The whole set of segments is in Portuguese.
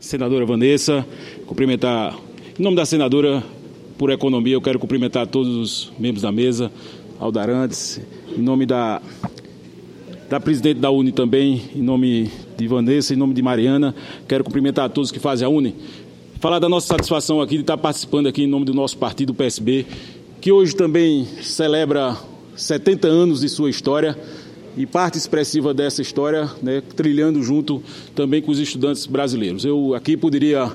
senadora Vanessa, cumprimentar, em nome da senadora por Economia, eu quero cumprimentar todos os membros da mesa, Aldo Arantes, em nome da presidente da UNE também, em nome de Vanessa, em nome de Mariana, quero cumprimentar a todos que fazem a UNE, falar da nossa satisfação aqui de estar participando aqui em nome do nosso partido, o PSB, que hoje também celebra 70 anos de sua história e parte expressiva dessa história, né, trilhando junto também com os estudantes brasileiros. Eu aqui poderia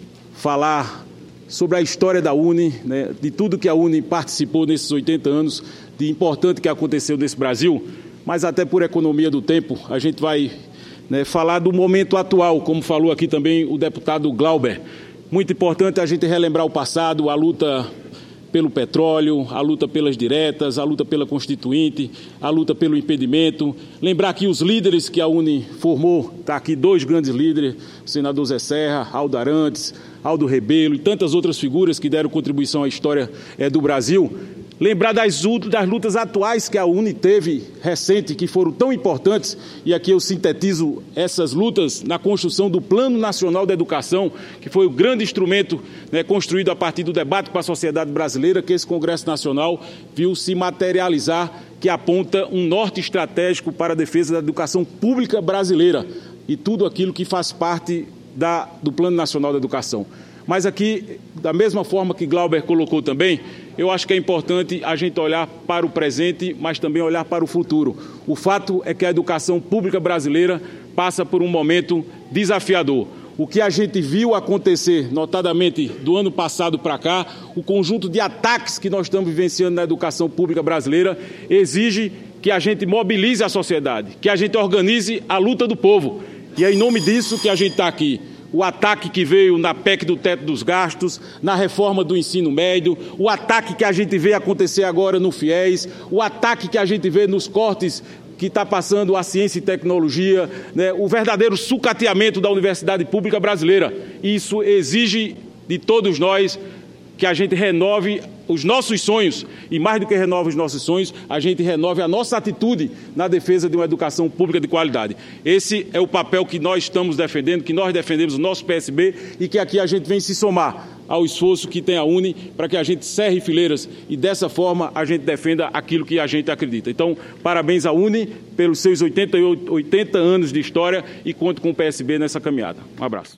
falar sobre a história da UNE, né, de tudo que a UNE participou nesses 80 anos, de importante que aconteceu nesse Brasil, mas até por economia do tempo, a gente vai, né, falar do momento atual, como falou aqui também o deputado Glauber. Muito importante a gente relembrar o passado, a luta pelo petróleo, a luta pelas diretas, a luta pela Constituinte, a luta pelo impedimento. Lembrar que os líderes que a UNE formou, está aqui dois grandes líderes, o senador Zé Serra, Aldo Arantes, Aldo Rebelo e tantas outras figuras que deram contribuição à história do Brasil. Lembrar das lutas atuais que a UNE teve recente, que foram tão importantes, e aqui eu sintetizo essas lutas na construção do Plano Nacional da Educação, que foi o grande instrumento, né, construído a partir do debate com a sociedade brasileira, que esse Congresso Nacional viu se materializar, que aponta um norte estratégico para a defesa da educação pública brasileira e tudo aquilo que faz parte do Plano Nacional da Educação. Mas aqui, da mesma forma que Glauber colocou também, eu acho que é importante a gente olhar para o presente, mas também olhar para o futuro. O fato é que a educação pública brasileira passa por um momento desafiador. O que a gente viu acontecer, notadamente do ano passado para cá, o conjunto de ataques que nós estamos vivenciando na educação pública brasileira, exige que a gente mobilize a sociedade, que a gente organize a luta do povo. E é em nome disso que a gente está aqui. O ataque que veio na PEC do teto dos gastos, na reforma do ensino médio, o ataque que a gente vê acontecer agora no FIES, o ataque que a gente vê nos cortes que está passando a ciência e tecnologia, né, o verdadeiro sucateamento da universidade pública brasileira. Isso exige de todos nós que a gente renove os nossos sonhos, e mais do que renove os nossos sonhos, a gente renove a nossa atitude na defesa de uma educação pública de qualidade. Esse é o papel que nós estamos defendendo, que nós defendemos o nosso PSB e que aqui a gente vem se somar ao esforço que tem a UNE para que a gente cerre fileiras e dessa forma a gente defenda aquilo que a gente acredita. Então, parabéns à UNE pelos seus 80 anos de história e conto com o PSB nessa caminhada. Um abraço.